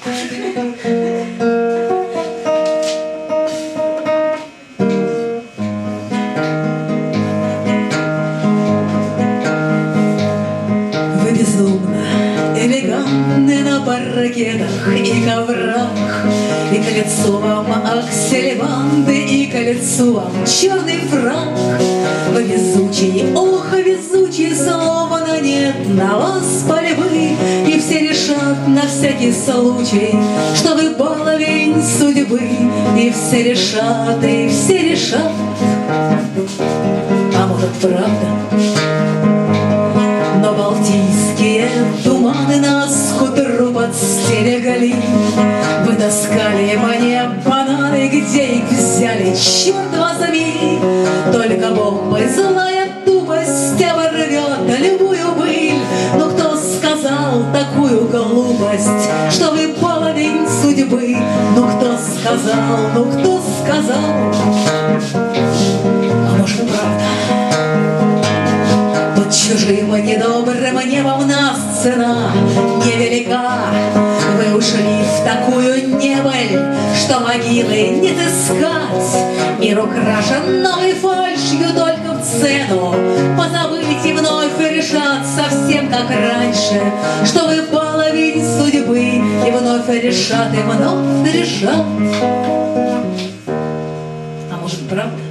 Вы безумно элегантны на паркетах и коврах, и к лицу вам аксельбанты, и к лицу вам черный фрак. Вы везучий, ох, везучий, словно нет на вас пальбы, и все решат на всякий случай, что вы баловень судьбы. И все решат, и все решат. А может, правда? Но балтийские туманы нас к утру подстерегали. Вы таскали мне бананы, где их взяли, черт возьми. Только бомбой злая тупость оборвет любую быль. Но кто сказал такую глупость, что вы половень судьбы? Ну кто сказал, ну кто сказал? А может, правда? Под чужим недобрым небом нас цена невелика. Вы ушли в такую небыль, что могилы не отыскать. Мир украшен новой фальшью только в цену позабыть и вновь решат совсем как раньше, что вы половень судьбы. И вновь решат, и вновь решат. А может, правда?